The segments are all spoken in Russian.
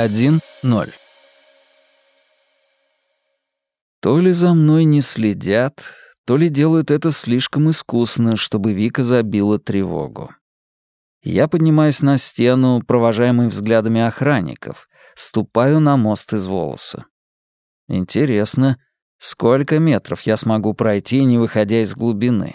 1-0. То ли за мной не следят, то ли делают это слишком искусно, чтобы Вика забила тревогу. Я поднимаюсь на стену, провожаемый взглядами охранников, ступаю на мост из волоса. Интересно, сколько метров я смогу пройти, не выходя из глубины?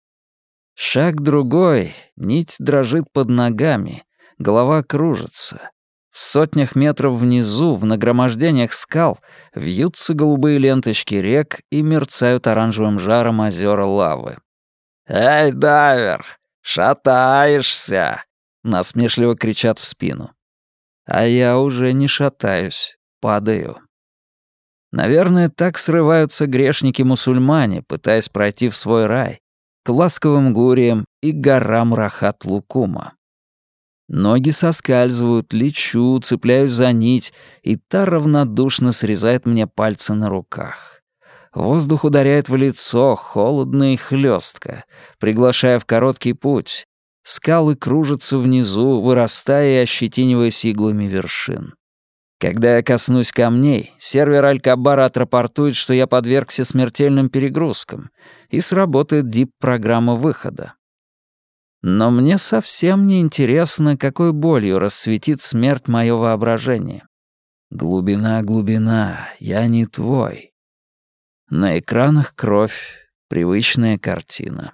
Шаг другой, нить дрожит под ногами, голова кружится. В сотнях метров внизу, в нагромождениях скал, вьются голубые ленточки рек и мерцают оранжевым жаром озера лавы. «Эй, дайвер, шатаешься!» — насмешливо кричат в спину. А я уже не шатаюсь, падаю. Наверное, так срываются грешники-мусульмане, пытаясь пройти в свой рай, к ласковым гуриям и горам Рахат-Лукума. Ноги соскальзывают, лечу, цепляюсь за нить, и та равнодушно срезает мне пальцы на руках. Воздух ударяет в лицо, холодно и хлёстко, приглашая в короткий путь. Скалы кружатся внизу, вырастая и ощетиниваясь иглами вершин. Когда я коснусь камней, сервер Алькабара отрапортует, что я подвергся смертельным перегрузкам, и сработает дип-программа выхода. Но мне совсем не интересно, какой болью расцветит смерть моё воображение. Глубина, глубина, я не твой. На экранах кровь, привычная картина.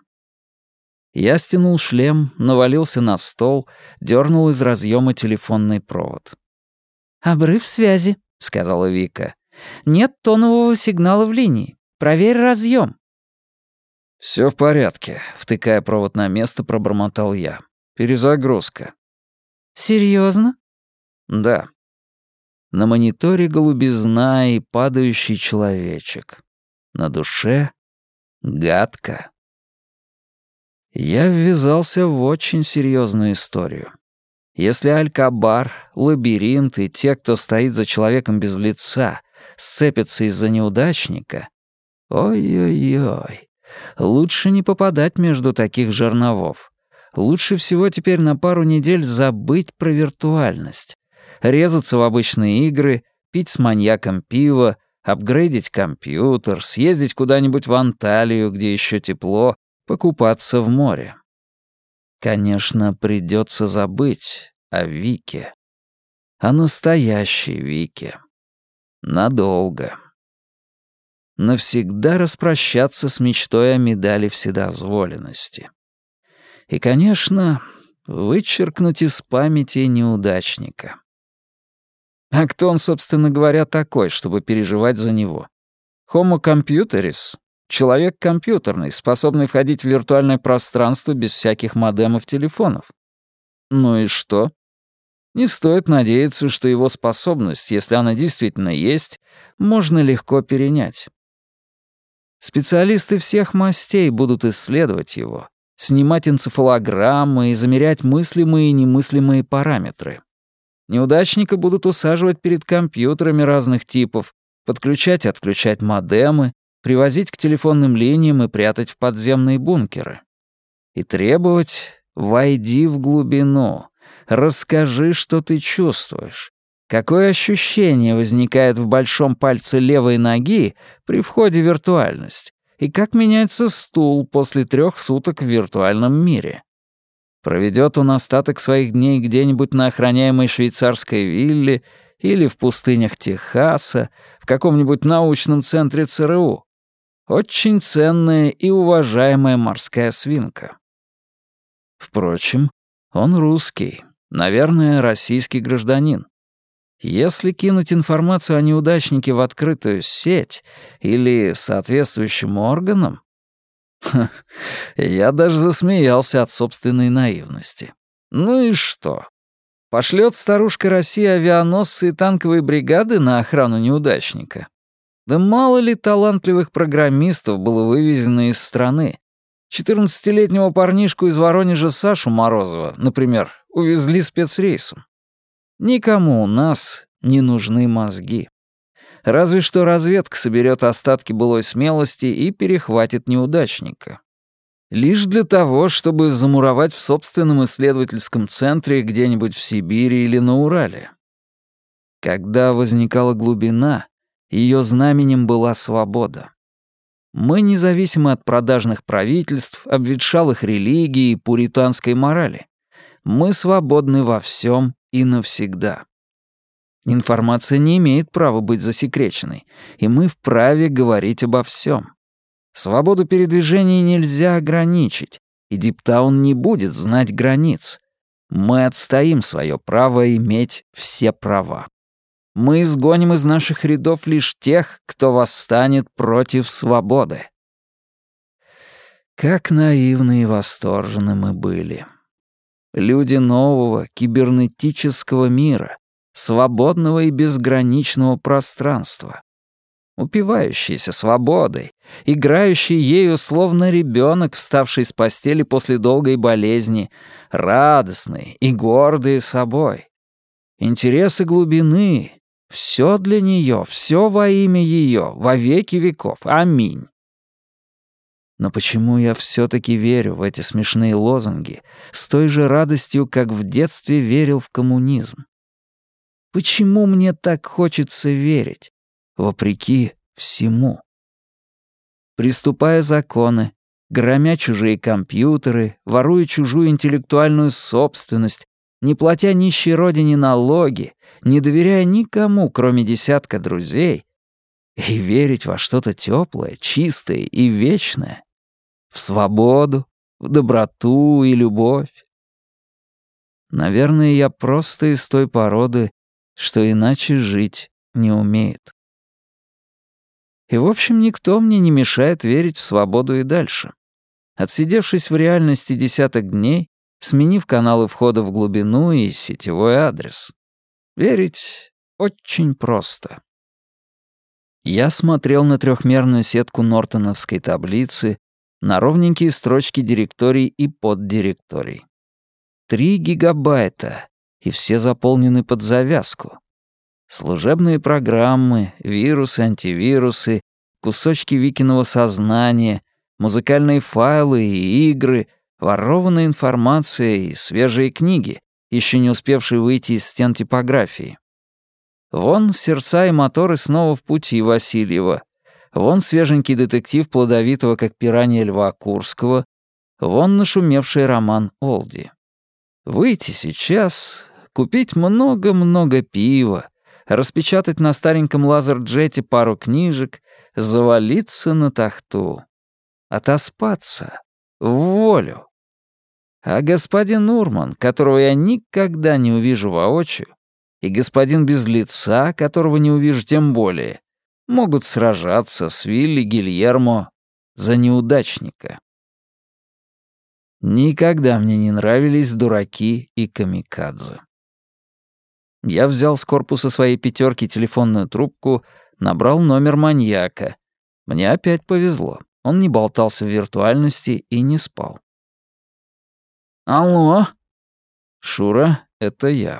Я стянул шлем, навалился на стол, дернул из разъема телефонный провод. «Обрыв связи», — сказала Вика. «Нет тонового сигнала в линии. Проверь разъем». «Всё в порядке», — втыкая провод на место, пробормотал я. «Перезагрузка». «Серьёзно?» «Да». На мониторе голубизна и падающий человечек. На душе гадко. Я ввязался в очень серьезную историю. Если Алькабар, лабиринт и те, кто стоит за человеком без лица, сцепятся из-за неудачника, ой-ой-ой, лучше не попадать между таких жерновов. Лучше всего теперь на пару недель забыть про виртуальность. Резаться в обычные игры, пить с маньяком пиво, апгрейдить компьютер, съездить куда-нибудь в Анталию, где еще тепло, покупаться в море. Конечно, придется забыть о Вике. О настоящей Вике. Надолго. Навсегда распрощаться с мечтой о медали вседозволенности. И, конечно, вычеркнуть из памяти неудачника. А кто он, собственно говоря, такой, чтобы переживать за него? Homo computeris? Человек компьютерный, способный входить в виртуальное пространство без всяких модемов телефонов. Ну и что? Не стоит надеяться, что его способность, если она действительно есть, можно легко перенять. Специалисты всех мастей будут исследовать его, снимать энцефалограммы и замерять мыслимые и немыслимые параметры. Неудачника будут усаживать перед компьютерами разных типов, подключать и отключать модемы, привозить к телефонным линиям и прятать в подземные бункеры. И требовать «войди в глубину», «расскажи, что ты чувствуешь», какое ощущение возникает в большом пальце левой ноги при входе в виртуальность, и как меняется стул после 3 суток в виртуальном мире. Проведет он остаток своих дней где-нибудь на охраняемой швейцарской вилле или в пустынях Техаса, в каком-нибудь научном центре ЦРУ. Очень ценная и уважаемая морская свинка. Впрочем, он русский, наверное, российский гражданин. Если кинуть информацию о неудачнике в открытую сеть или соответствующим органам... Я даже засмеялся от собственной наивности. Ну и что? Пошлет старушка Россия авианосцы и танковые бригады на охрану неудачника? Да мало ли талантливых программистов было вывезено из страны. 14-летнего парнишку из Воронежа Сашу Морозова, например, увезли спецрейсом. Никому у нас не нужны мозги. Разве что разведка соберет остатки былой смелости и перехватит неудачника. Лишь для того, чтобы замуровать в собственном исследовательском центре где-нибудь в Сибири или на Урале. Когда возникала глубина, ее знаменем была свобода. Мы независимы от продажных правительств, обветшалых религий и пуританской морали. Мы свободны во всем и навсегда. Информация не имеет права быть засекреченной, и мы вправе говорить обо всем. Свободу передвижения нельзя ограничить, и Диптаун не будет знать границ. Мы отстоим свое право иметь все права. Мы изгоним из наших рядов лишь тех, кто восстанет против свободы. Как наивны и восторжены мы были. Люди нового кибернетического мира, свободного и безграничного пространства, упивающиеся свободой, играющие ею словно ребенок, вставший с постели после долгой болезни, радостные и гордые собой. Интересы глубины — все для нее, все во имя ее, во веки веков. Аминь. Но почему я все-таки верю в эти смешные лозунги с той же радостью, как в детстве верил в коммунизм? Почему мне так хочется верить, вопреки всему? Приступая законы, громя чужие компьютеры, воруя чужую интеллектуальную собственность, не платя нищей родине налоги, не доверяя никому, кроме десятка друзей, и верить во что-то теплое, чистое и вечное, в свободу, в доброту и любовь. Наверное, я просто из той породы, что иначе жить не умеет. И, в общем, никто мне не мешает верить в свободу и дальше. Отсидевшись в реальности десяток дней, сменив каналы входа в глубину и сетевой адрес. Верить очень просто. Я смотрел на трехмерную сетку нортоновской таблицы, на ровненькие строчки директорий и поддиректорий. 3 гигабайта, и все заполнены под завязку. Служебные программы, вирусы, антивирусы, кусочки Викиного сознания, музыкальные файлы и игры, ворованная информация и свежие книги, еще не успевшие выйти из стен типографии. Вон сердца и моторы снова в пути Васильева. Вон свеженький детектив плодовитого, как пиранья Льва Курского. Вон нашумевший роман Олди. Выйти сейчас, купить много-много пива, распечатать на стареньком лазерджете пару книжек, завалиться на тахту, отоспаться, в волю. А господин Урман, которого я никогда не увижу воочию, и господин без лица, которого не увижу тем более, могут сражаться с Вилли Гильермо за неудачника. Никогда мне не нравились дураки и камикадзе. Я взял с корпуса своей пятерки телефонную трубку, набрал номер маньяка. Мне опять повезло. Он не болтался в виртуальности и не спал. «Алло?» «Шура, это я».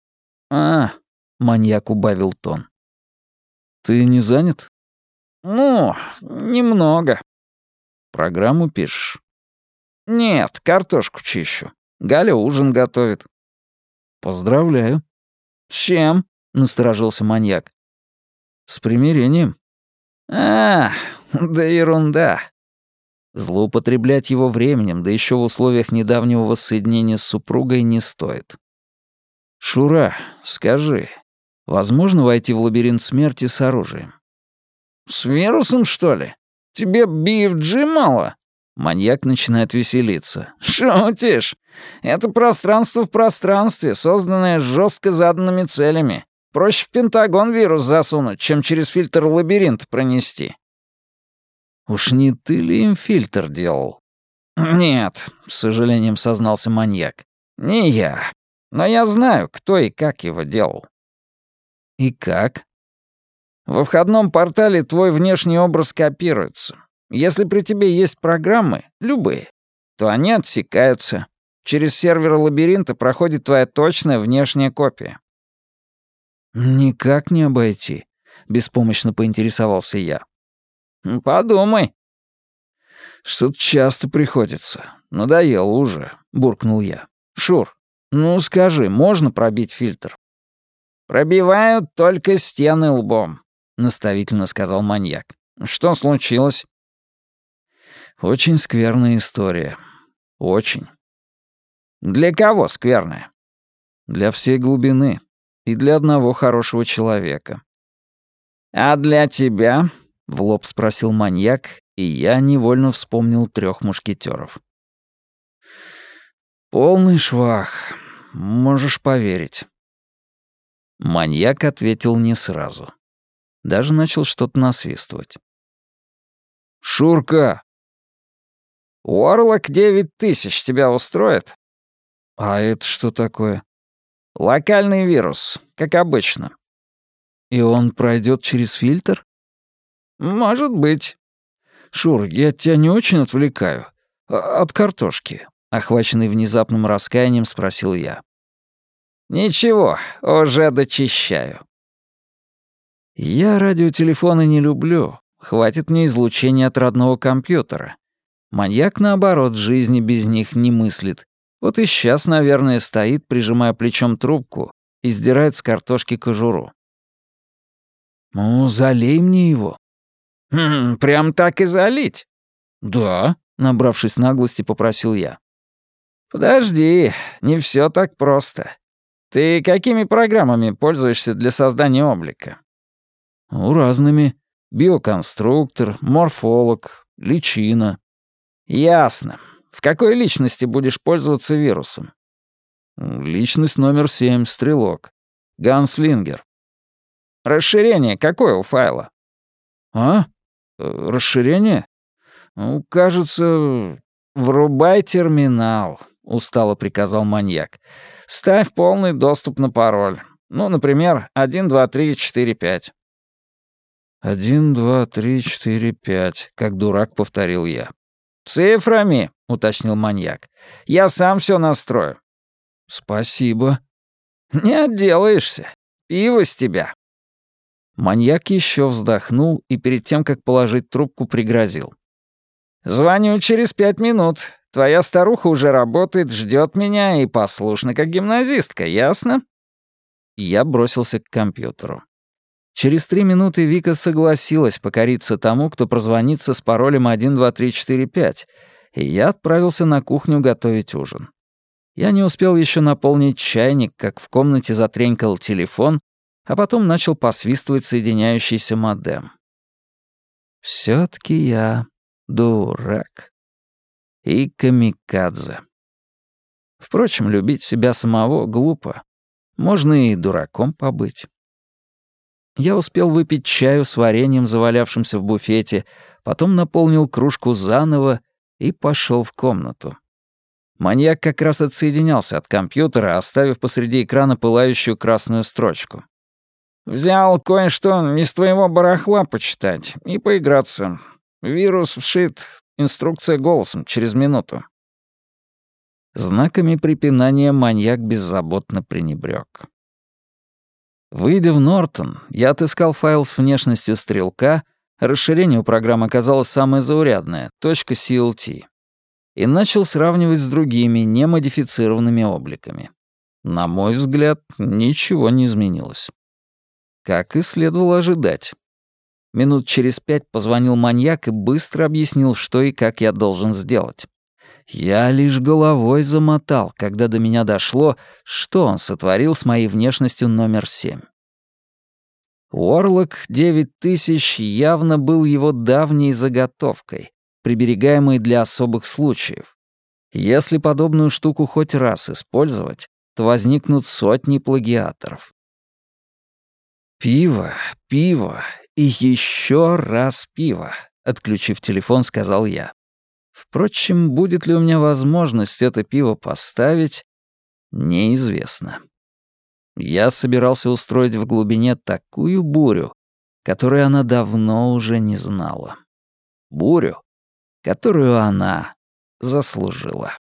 Маньяк убавил тон. «Ты не занят?» «Ну, немного». «Программу пишешь?» «Нет, картошку чищу. Галя ужин готовит». «Поздравляю». «С чем?» — насторожился маньяк. «С примирением». Да ерунда». Злоупотреблять его временем, да еще в условиях недавнего воссоединения с супругой, не стоит. «Шура, скажи, возможно войти в лабиринт смерти с оружием?» «С вирусом, что ли? Тебе BFG мало?» Маньяк начинает веселиться. «Шутишь? Это пространство в пространстве, созданное жестко заданными целями. Проще в Пентагон вирус засунуть, чем через фильтр лабиринт пронести». «Уж не ты ли им фильтр делал?» «Нет», — с сожалением сознался маньяк. «Не я. Но я знаю, кто и как его делал». «И как?» «Во входном портале твой внешний образ копируется. Если при тебе есть программы, любые, то они отсекаются. Через сервер лабиринта проходит твоя точная внешняя копия». «Никак не обойти», — беспомощно поинтересовался я. «Подумай». «Что-то часто приходится. Надоело уже», — буркнул я. «Шур, ну скажи, можно пробить фильтр?» «Пробивают только стены лбом», — наставительно сказал маньяк. «Что случилось?» Очень скверная история. Очень. «Для кого скверная?» Для всей глубины. И для одного хорошего человека. «А для тебя?» — в лоб спросил маньяк, и я невольно вспомнил 3 мушкетеров. «Полный швах. Можешь поверить». Маньяк ответил не сразу. Даже начал что-то насвистывать. «Шурка!» «Уорлок 9000 тебя устроит?» «А это что такое?» «Локальный вирус, как обычно». «И он пройдет через фильтр?» «Может быть». «Шур, я тебя не очень отвлекаю? От картошки?» Охваченный внезапным раскаянием, спросил я. «Ничего, уже дочищаю». «Я радиотелефоны не люблю. Хватит мне излучения от родного компьютера. Маньяк, наоборот, жизни без них не мыслит. Вот и сейчас, наверное, стоит, прижимая плечом трубку, и сдирает с картошки кожуру». «Ну, залей мне его». Прям так и залить?» «Да», — набравшись наглости, попросил я. «Подожди, не все так просто. Ты какими программами пользуешься для создания облика?» «Ну, разными. Биоконструктор, морфолог, личина». «Ясно. В какой личности будешь пользоваться вирусом?» «Личность номер 7, стрелок. Ганслингер». «Расширение какое у файла?» «А? Расширение? Ну, кажется...» «Врубай терминал», — устало приказал маньяк. «Ставь полный доступ на пароль. Ну, например, 1, 2, 3, 4, 5». 1, 2, 3, 4, 5, как дурак повторил я. «Цифрами», — уточнил маньяк. «Я сам все настрою». «Спасибо». «Не отделаешься. Пиво с тебя». Маньяк еще вздохнул и перед тем, как положить трубку, пригрозил. «Звоню через 5 минут. Твоя старуха уже работает, ждет меня и послушна, как гимназистка, ясно?» Я бросился к компьютеру. Через 3 минуты Вика согласилась покориться тому, кто прозвонится с паролем 1, 2, 3, 4, 5, и я отправился на кухню готовить ужин. Я не успел еще наполнить чайник, как в комнате затренькал телефон, а потом начал посвистывать соединяющийся модем. Все-таки я дурак. И камикадзе. Впрочем, любить себя самого глупо. Можно и дураком побыть. Я успел выпить чаю с вареньем, завалявшимся в буфете, потом наполнил кружку заново и пошел в комнату. Маньяк как раз отсоединялся от компьютера, оставив посреди экрана пылающую красную строчку. «Взял кое-что из твоего барахла почитать и поиграться. Вирус вшит, инструкция голосом через минуту». Знаками препинания маньяк беззаботно пренебрёг. Выйдя в Нортон, я отыскал файл с внешностью стрелка, расширение у программы оказалось самое заурядное — .clt, и начал сравнивать с другими, немодифицированными обликами. На мой взгляд, ничего не изменилось. Как и следовало ожидать. Минут через 5 позвонил маньяк и быстро объяснил, что и как я должен сделать. Я лишь головой замотал, когда до меня дошло, что он сотворил с моей внешностью номер 7. Уорлок 9000 явно был его давней заготовкой, приберегаемой для особых случаев. Если подобную штуку хоть раз использовать, то возникнут сотни плагиаторов. «Пиво, пиво и еще раз пиво», — отключив телефон, сказал я. Впрочем, будет ли у меня возможность это пиво поставить, неизвестно. Я собирался устроить в глубине такую бурю, которую она давно уже не знала. Бурю, которую она заслужила.